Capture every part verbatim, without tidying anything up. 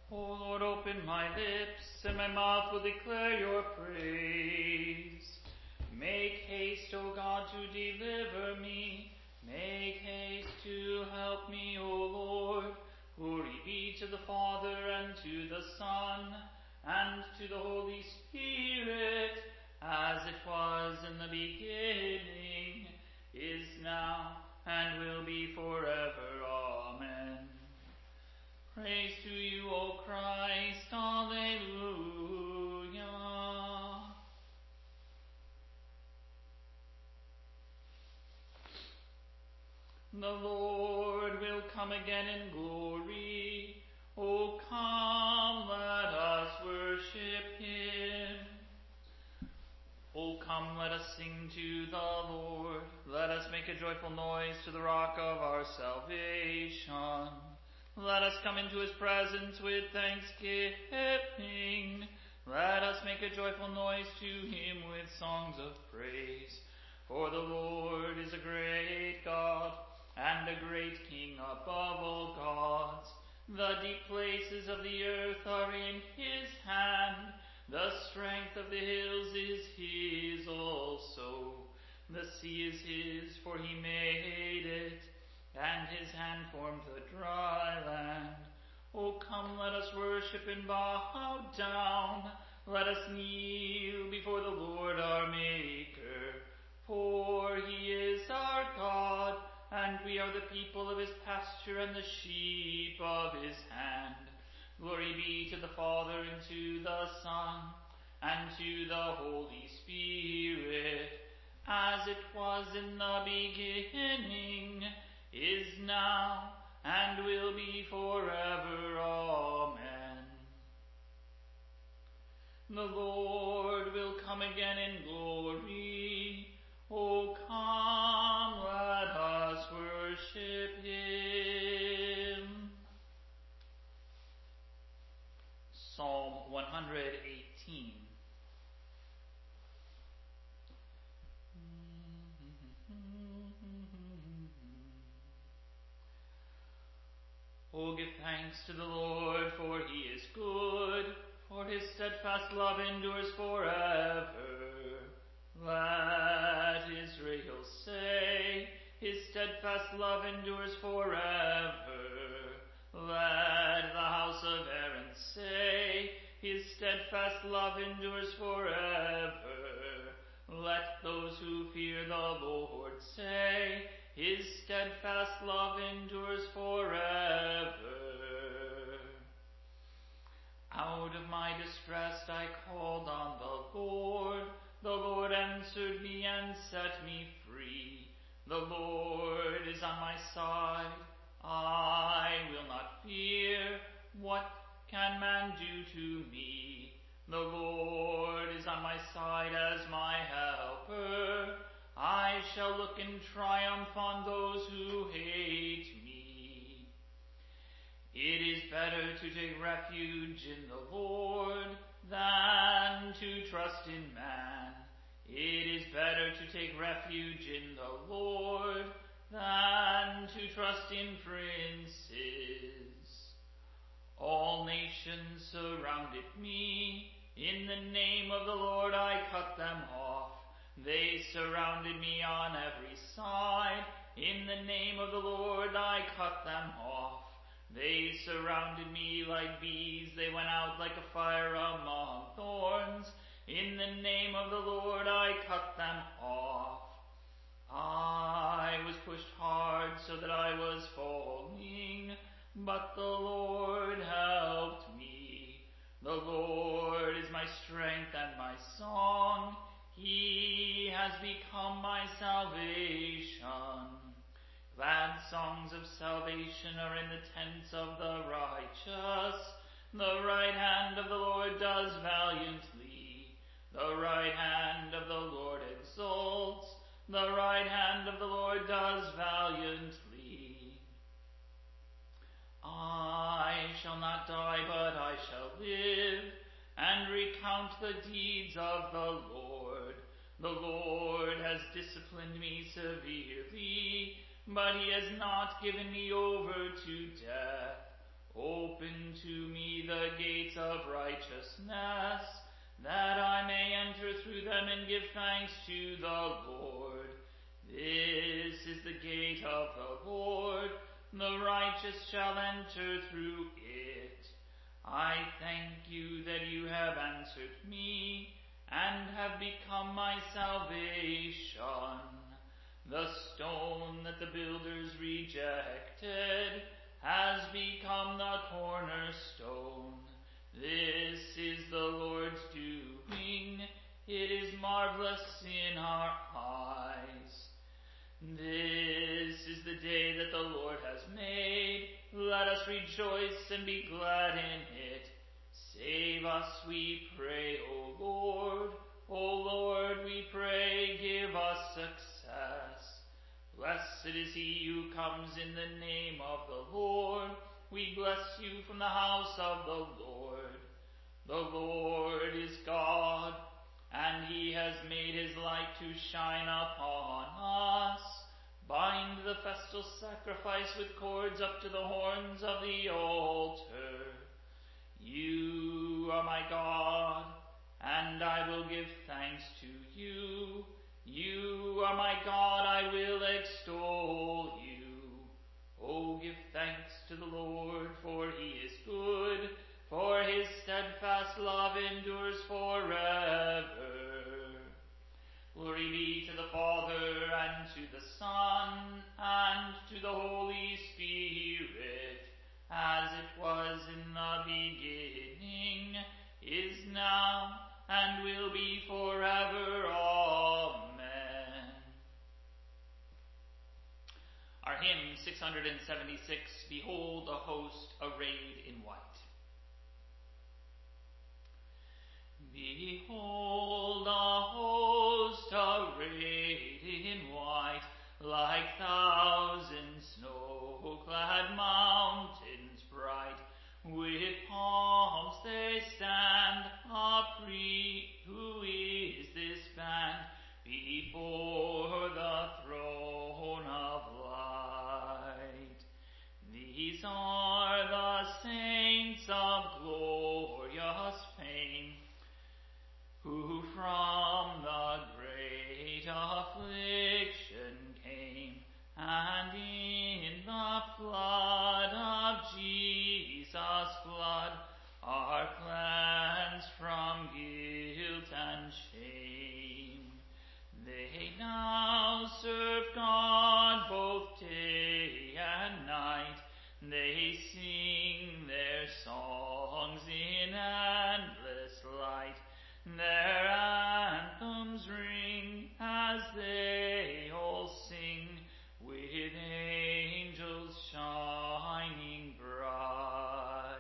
O Lord, open my lips, and my mouth will declare your praise. Make haste, O God, to deliver me. Make haste to help me, O Lord. Glory be to the Father, and to the Son, and to the Holy Spirit, as it was in the beginning, is now, and will be forever. Amen. Praise to you, O Christ. Alleluia. The Lord will come again in glory. O come, let us worship him. O come, let us sing to the Lord. Let us make a joyful noise to the rock of our salvation. Let us come into his presence with thanksgiving. Let us make a joyful noise to him with songs of praise. For the Lord is a great God, and a great King above all gods. The deep places of the earth are in his hand. The strength of the hills is his also. The sea is his, for he made it, and his hand formed the dry land. O come, let us worship and bow down. Let us kneel before the Lord our Maker. For he is our God, and we are the people of his pasture and the sheep of his hand. Glory be to the Father, and to the Son, and to the Holy Spirit, as it was in the beginning, is now, and will be forever. Amen. The Lord will come again in glory. O come, let us worship him. Psalm one hundred eighteen. O give thanks to the Lord, for he is good, for his steadfast love endures forever. Let Israel say, his steadfast love endures forever. Let the house of Aaron say, his steadfast love endures forever. Let those who fear the Lord say, his steadfast love endures forever. Out of my distress I called on the Lord. The Lord answered me and set me free. The Lord is on my side. I will not fear. What can man do to me? The Lord is on my side as my helper. I shall look in triumph on those who hate me. It is better to take refuge in the Lord than to trust in man. It is better to take refuge in the Lord than to trust in princes. All nations surrounded me. In the name of the Lord I cut them off. They surrounded me on every side. In the name of the Lord I cut them off. They surrounded me like bees. They went out like a fire among thorns. In the name of the Lord I cut them off. I was pushed hard so that I was falling, but the Lord helped me. The Lord is my strength and my song. He has become my salvation. Glad songs of salvation are in the tents of the righteous. The right hand of the Lord does valiantly. The right hand of the Lord exalts. The right hand of the Lord does valiantly. I shall not die, but I shall live, and recount the deeds of the Lord. The Lord has disciplined me severely, but he has not given me over to death. Open to me the gates of righteousness, that I may enter through them and give thanks to the Lord. This is the gate of the Lord. The righteous shall enter through it. I thank you that you have answered me and have become my salvation. The stone that the builders rejected has become the cornerstone. This is the Lord's doing. It is marvelous in our eyes. This is the day that the Lord has made. Let us rejoice and be glad in it. Save us, we pray, O Lord. O Lord, we pray, give us success. Blessed is he who comes in the name of the Lord. We bless you from the house of the Lord. The Lord is God, and he has made his light to shine upon us. Bind the festal sacrifice with cords up to the horns of the altar. You are my God, and I will give thanks to you. You are my God, I will extol you. Oh, give thanks to the Lord, for he is good, for his steadfast love endures forever. Glory be to the Father, and to the Son, and to the Holy Spirit, as it was in the beginning, is now, and will be forever. Amen. Our hymn six hundred seventy-six, Behold a Host Arrayed in White. Behold a host arrayed in white, like thousand snow-clad mountains bright. With palms they stand, a pre, who is this band? Before the throne of light. These are the saints of glorious fame, who from the great affliction came, and in the flood of Jesus' blood are cleansed from guilt and shame. They now serve God both day and night. They sing their songs in endless light. Their anthems ring as they all sing, with angels shining bright.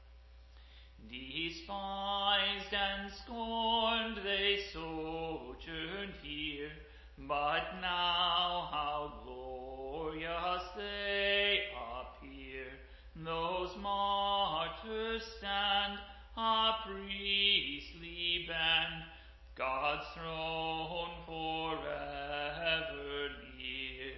Despised and scorned they sojourned here, but now how glorious they appear. Those martyrs stand, a priestly band, God's throne forever near.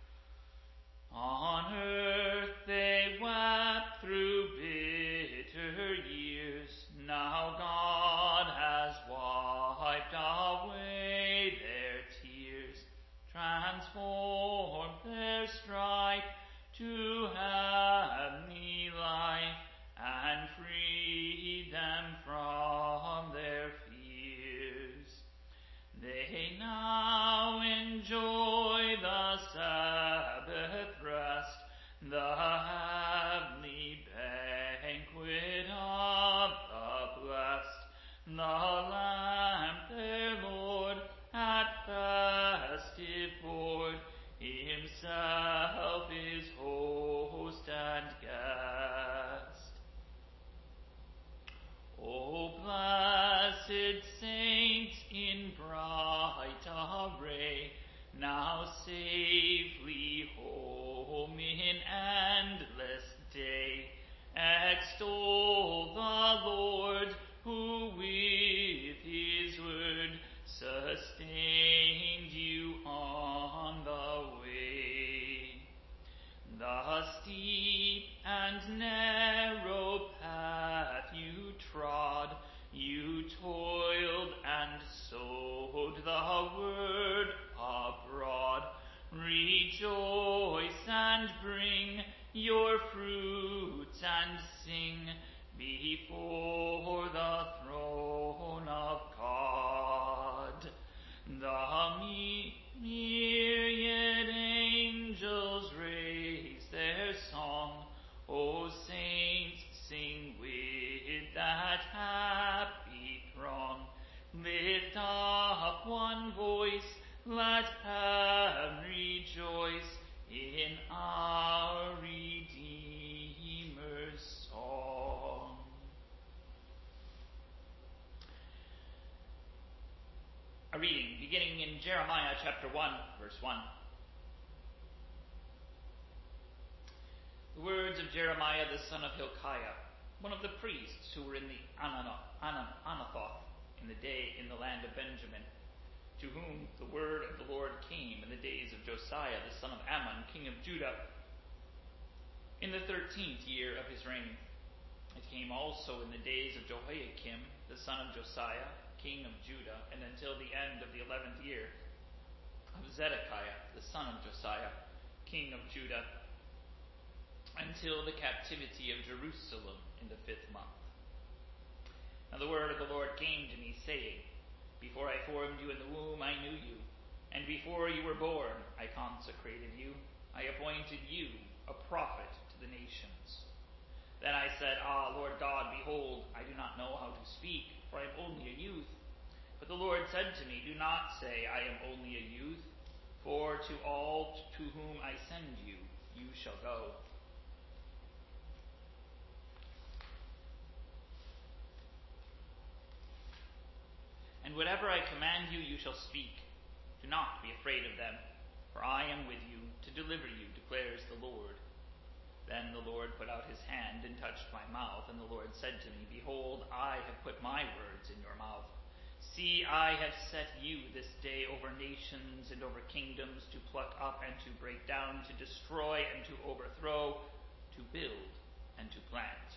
On earth they wept through bitter years. Now God has wiped away their tears, transformed their strife to heavenly life, and freed them from their fears. They now enjoy the Sabbath rest, the heavenly banquet of the blessed. The Lamb their Lord at festive board, himself is host and guest. O blessed saints in bright array, now safely home in endless day, extol the Lord, who with his word sustained you on the way. The steep and narrow before the throne of God. The myriad angels raise their song. O saints, sing with that happy throng. Lift up one voice, let heaven rejoice in our Redeemer's song. A reading beginning in Jeremiah chapter one, verse one. The words of Jeremiah the son of Hilkiah, one of the priests who were in the Anathoth in the day in the land of Benjamin, to whom the word of the Lord came in the days of Josiah the son of Ammon, king of Judah, in the thirteenth year of his reign. It came also in the days of Jehoiakim the son of Josiah, king of Judah, and until the end of the eleventh year of Zedekiah the son of Josiah, king of Judah, until the captivity of Jerusalem in the fifth month. Now the word of the Lord came to me, saying, Before I formed you in the womb, I knew you, and before you were born, I consecrated you. I appointed you a prophet to the nations. Then I said, Ah, Lord God, behold, I do not know how to speak, for I am only a youth. But the Lord said to me, Do not say, I am only a youth, for to all to whom I send you, you shall go. And whatever I command you, you shall speak. Do not be afraid of them, for I am with you to deliver you, declares the Lord. Then the Lord put out his hand and touched my mouth, and the Lord said to me, Behold, I have put my words in your mouth. See, I have set you this day over nations and over kingdoms, to pluck up and to break down, to destroy and to overthrow, to build and to plant.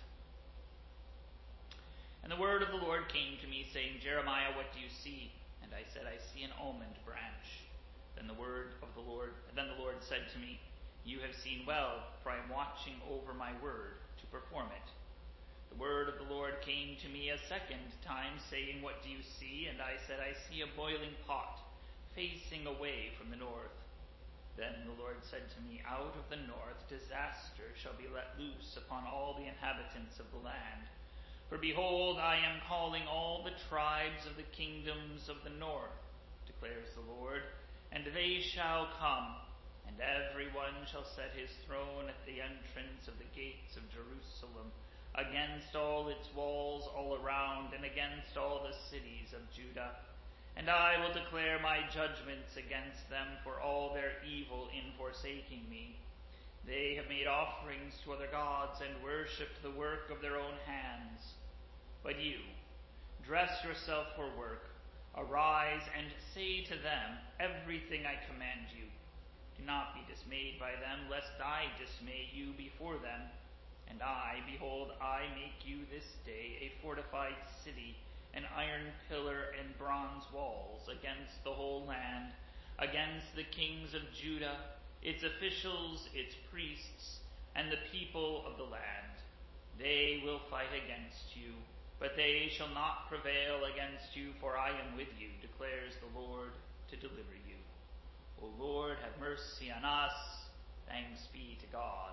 And the word of the Lord came to me, saying, Jeremiah, what do you see? And I said, I see an almond branch. Then the word of the Lord, then the Lord said to me, You have seen well, for I am watching over my word to perform it. The word of the Lord came to me a second time, saying, What do you see? And I said, I see a boiling pot, facing away from the north. Then the Lord said to me, Out of the north disaster shall be let loose upon all the inhabitants of the land. For behold, I am calling all the tribes of the kingdoms of the north, declares the Lord, and they shall come, and every one shall set his throne at the entrance of the gates of Jerusalem, against all its walls all around, and against all the cities of Judah. And I will declare my judgments against them for all their evil in forsaking me. They have made offerings to other gods and worshipped the work of their own hands. But you, dress yourself for work, arise and say to them everything I command you. Do not be dismayed by them, lest I dismay you before them. And I, behold, I make you this day a fortified city, an iron pillar and bronze walls against the whole land, against the kings of Judah, its officials, its priests, and the people of the land. They will fight against you, but they shall not prevail against you, for I am with you, declares the Lord, to deliver you. O Lord, have mercy on us. Thanks be to God.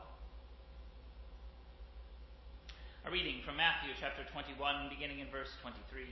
A reading from Matthew chapter twenty-one, beginning in verse twenty-three.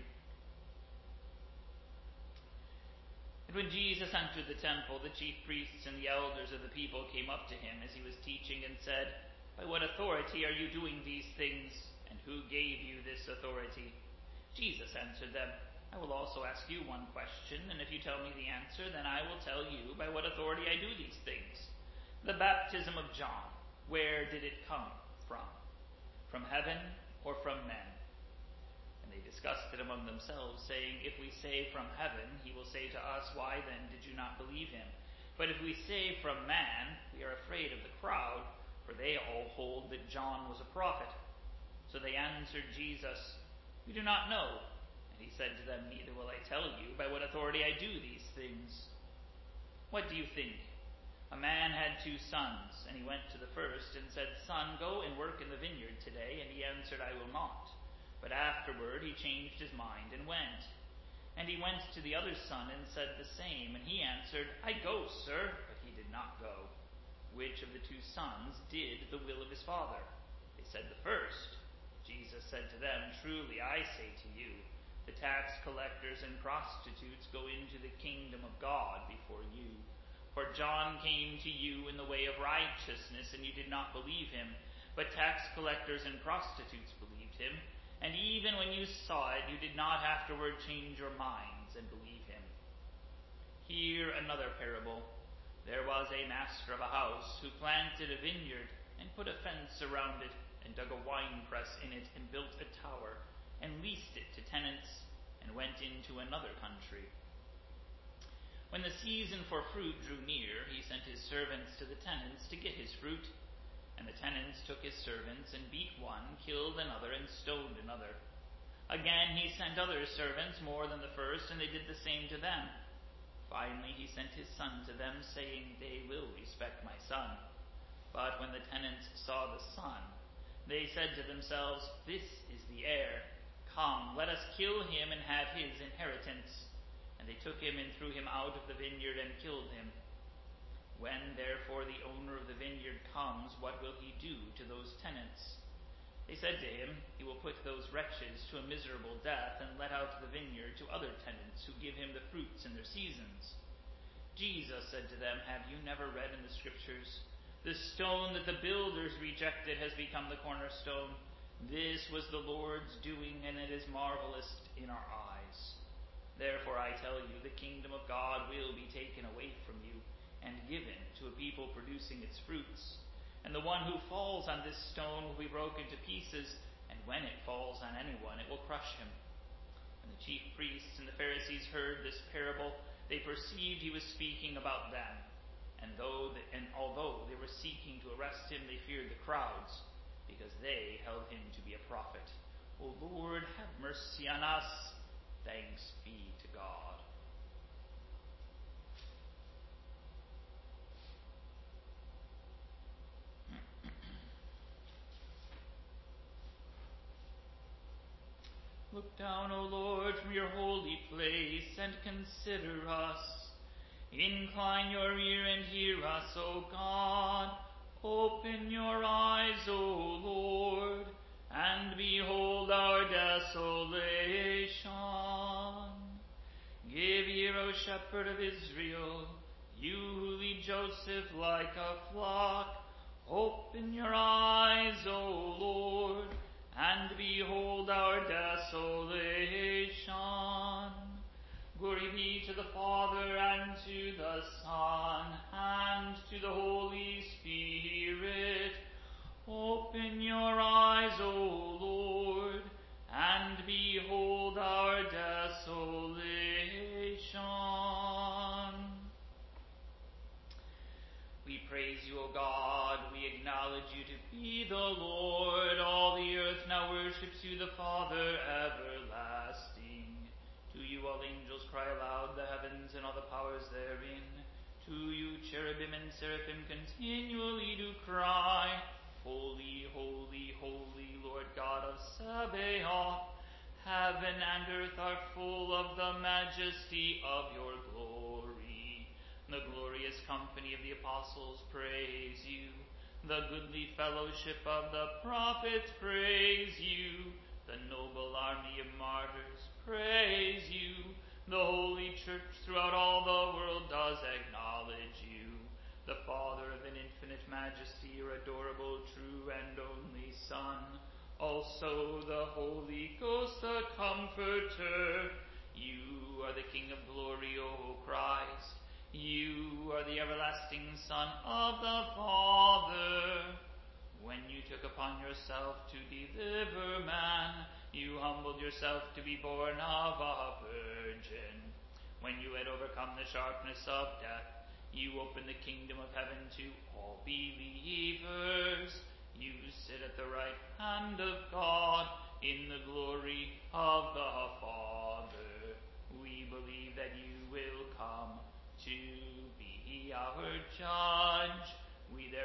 And when Jesus entered the temple, the chief priests and the elders of the people came up to him as he was teaching and said, By what authority are you doing these things? And who gave you this authority? Jesus answered them, I will also ask you one question, and if you tell me the answer, then I will tell you by what authority I do these things. The baptism of John, where did it come from? From heaven or from men? And they discussed it among themselves, saying, If we say from heaven, he will say to us, Why then did you not believe him? But if we say from man, we are afraid of the crowd, for they all hold that John was a prophet. So they answered Jesus, We do not know. And he said to them, Neither will I tell you by what authority I do these things. What do you think? A man had two sons, and he went to the first and said, Son, go and work in the vineyard today. And he answered, I will not. But afterward he changed his mind and went. And he went to the other son and said the same. And he answered, I go, sir. But he did not go. Which of the two sons did the will of his father? They said, the first. Jesus said to them, truly I say to you, the tax collectors and prostitutes go into the kingdom of God before you. For John came to you in the way of righteousness, and you did not believe him. But tax collectors and prostitutes believed him. And even when you saw it, you did not afterward change your minds and believe him. Hear another parable. There was a master of a house who planted a vineyard and put a fence around it and dug a winepress in it and built a tower and leased it to tenants and went into another country. When the season for fruit drew near, he sent his servants to the tenants to get his fruit. And the tenants took his servants and beat one, killed another, and stoned another. Again he sent other servants, more than the first, and they did the same to them. Finally he sent his son to them, saying, they will respect my son. But when the tenants saw the son, they said to themselves, this is the heir. Come, let us kill him and have his inheritance. And they took him and threw him out of the vineyard and killed him. When, therefore, the owner of the vineyard comes, what will he do to those tenants? They said to him, he will put those wretches to a miserable death and let out the vineyard to other tenants who give him the fruits in their seasons. Jesus said to them, have you never read in the Scriptures, the stone that the builders rejected has become the cornerstone. This was the Lord's doing, and it is marvelous in our eyes. Therefore I tell you, the kingdom of God will be taken away from you and given to a people producing its fruits. And the one who falls on this stone will be broken to pieces, and when it falls on anyone, it will crush him. When the chief priests and the Pharisees heard this parable, they perceived he was speaking about them. And, though the, and although they were seeking to arrest him, they feared the crowds, because they held him to be a prophet. O Lord, have mercy on us. Thanks be to God. Look down, O Lord, from your holy place, and consider us. Incline your ear and hear us, O God. Open your eyes, O Lord, and behold our desolation. Give ear, O shepherd of Israel, you who lead Joseph like a flock. Open your eyes, O Lord, and behold our desolation. Glory be to the Father, and to the Son, and to the Holy Spirit. Open your eyes, O Lord, and behold our desolation. We praise you, O God. We acknowledge you to be the Lord. All the earth now worships you, the Father everlasting. To you all angels cry aloud, the heavens and all the powers therein. To you cherubim and seraphim continually do cry, Holy, holy, holy, Lord God of Sabaoth. Heaven and earth are full of the majesty of your glory. The glorious company of the apostles praise you. The goodly fellowship of the prophets praise you. The noble army of martyrs praise you. The holy church throughout all the world does acknowledge you. The Father of an infinite majesty, your adorable, true, and only Son. Also the Holy Ghost, the Comforter. You are the King of glory, O Christ. You are the everlasting Son of the Father. When you took upon yourself to deliver man, you humbled yourself to be born of a virgin. When you had overcome the sharpness of death, you opened the kingdom of heaven to all believers. You sit at the right hand of God in the glory of the Father. We believe that you will come to be our judge. We therefore pray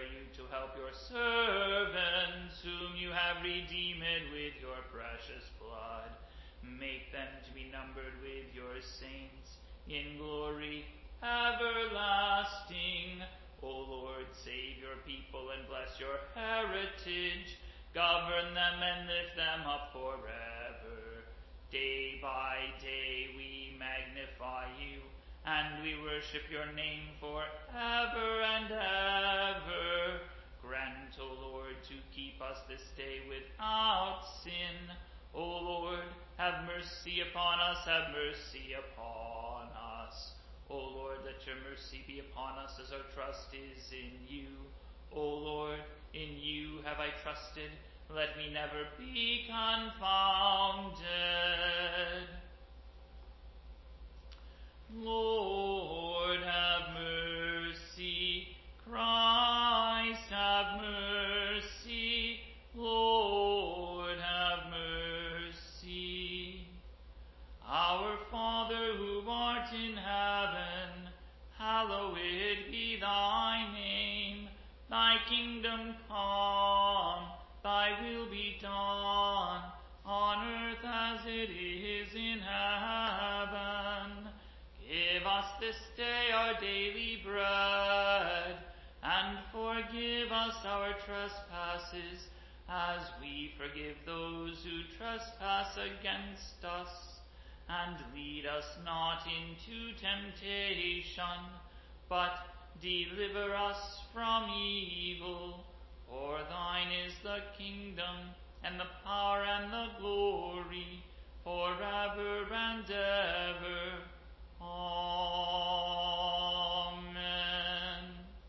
pray you to help your servants, whom you have redeemed with your precious blood. Make them to be numbered with your saints in glory everlasting. O Lord, save your people and bless your heritage. Govern them and lift them up forever. Day by day we magnify you, and we worship your name forever and ever. Grant, O Lord, to keep us this day without sin. O Lord, have mercy upon us, have mercy upon us. O Lord, let your mercy be upon us as our trust is in you. O Lord, in you have I trusted. Let me never be confounded. Lord, have mercy. Christ, have mercy. Lord, have mercy. Our Father, who art in heaven, hallowed be thy name. Thy kingdom come, thy will be done, on earth as it is in heaven. Give us this day our daily bread, and forgive us our trespasses, as we forgive those who trespass against us. And lead us not into temptation, but deliver us from evil. For thine is the kingdom, and the power, and the glory, forever and ever. Amen.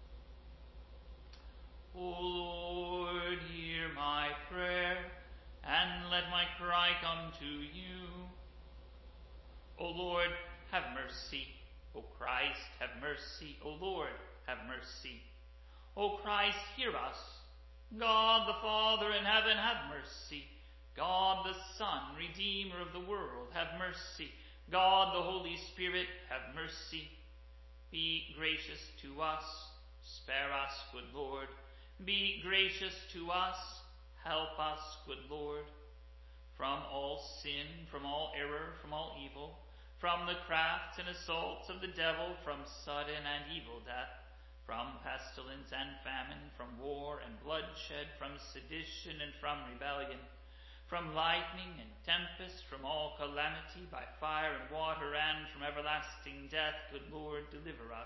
O Lord, hear my prayer, and let my cry come to you. O Lord, have mercy. O Christ, have mercy. O Lord, have mercy. O Christ, hear us. God the Father in heaven, have mercy. God the Son, Redeemer of the world, have mercy. God the Holy Spirit, have mercy. Be gracious to us. Spare us, good Lord. Be gracious to us. Help us, good Lord. From all sin, from all error, from all evil, from the crafts and assaults of the devil, from sudden and evil death, from pestilence and famine, from war and bloodshed, from sedition and from rebellion, from lightning and tempest, from all calamity by fire and water, and from everlasting death, good Lord, deliver us.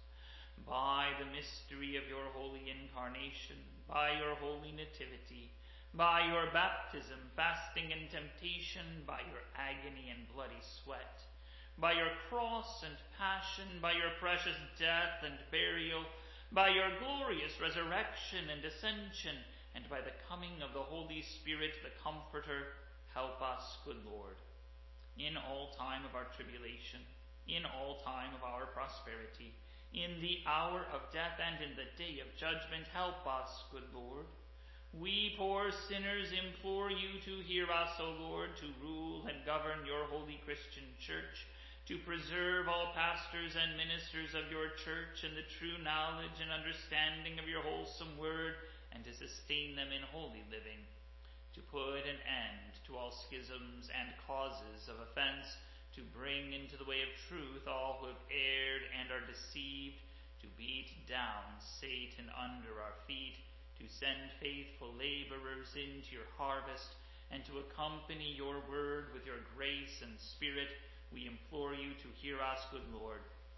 By the mystery of your holy incarnation, by your holy nativity, by your baptism, fasting, and temptation, by your agony and bloody sweat, by your cross and passion, by your precious death and burial, by your glorious resurrection and ascension, and by the coming of the Holy Spirit, the Comforter, help us, good Lord. In all time of our tribulation, in all time of our prosperity, in the hour of death and in the day of judgment, help us, good Lord. We poor sinners implore you to hear us, O Lord, to rule and govern your holy Christian church, to preserve all pastors and ministers of your church in the true knowledge and understanding of your wholesome word, and to sustain them in holy living, to put an end to all schisms and causes of offense, to bring into the way of truth all who have erred and are deceived, to beat down Satan under our feet, to send faithful laborers into your harvest, and to accompany your word with your grace and spirit. We implore you to hear us, good Lord.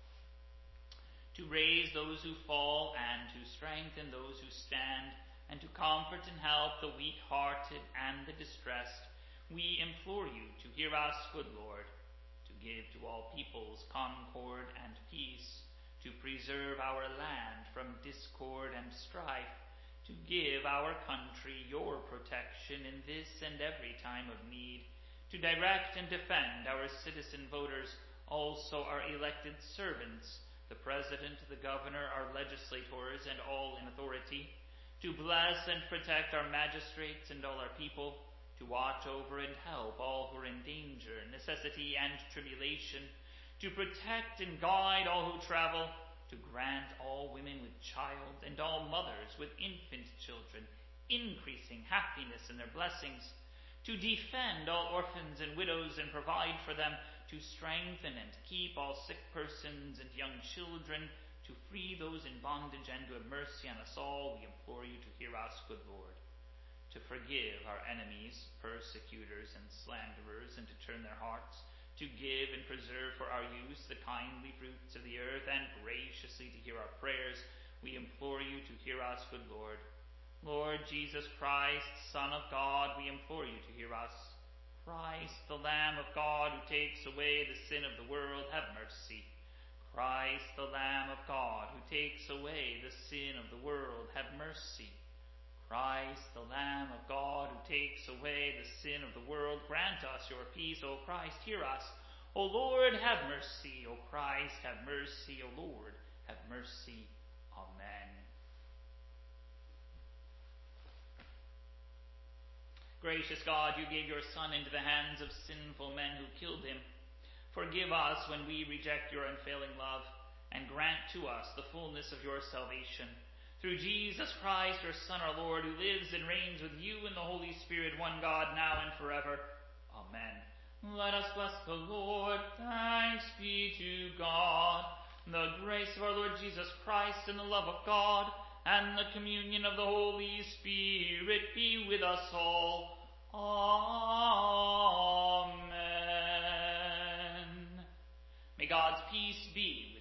To raise those who fall, and to strengthen those who stand, and to comfort and help the weak-hearted and the distressed, we implore you to hear us, good Lord. To give to all peoples concord and peace, to preserve our land from discord and strife, to give our country your protection in this and every time of need, to direct and defend our citizen voters, also our elected servants, the President, the Governor, our legislators, and all in authority, to bless and protect our magistrates and all our people, to watch over and help all who are in danger, necessity, and tribulation, to protect and guide all who travel, to grant all women with child and all mothers with infant children increasing happiness in their blessings, to defend all orphans and widows and provide for them, to strengthen and keep all sick persons and young children, to free those in bondage and to have mercy on us all, we implore you to hear us, good Lord. To forgive our enemies, persecutors, and slanderers, and to turn their hearts, to give and preserve for our use the kindly fruits of the earth, and graciously to hear our prayers, we implore you to hear us, good Lord. Lord Jesus Christ, Son of God, we implore you to hear us. Christ, the Lamb of God, who takes away the sin of the world, have mercy. Christ, the Lamb of God, who takes away the sin of the world, have mercy. Christ, the Lamb of God, who takes away the sin of the world, grant us your peace. O Christ, hear us. O Lord, have mercy. O Christ, have mercy. O Lord, have mercy. Amen. Gracious God, you gave your Son into the hands of sinful men who killed him. Forgive us when we reject your unfailing love, and grant to us the fullness of your salvation. Through Jesus Christ, your Son, our Lord, who lives and reigns with you in the Holy Spirit, one God, now and forever. Amen. Let us bless the Lord. Thanks be to God. The grace of our Lord Jesus Christ and the love of God and the communion of the Holy Spirit be with us all. Amen. May God's peace be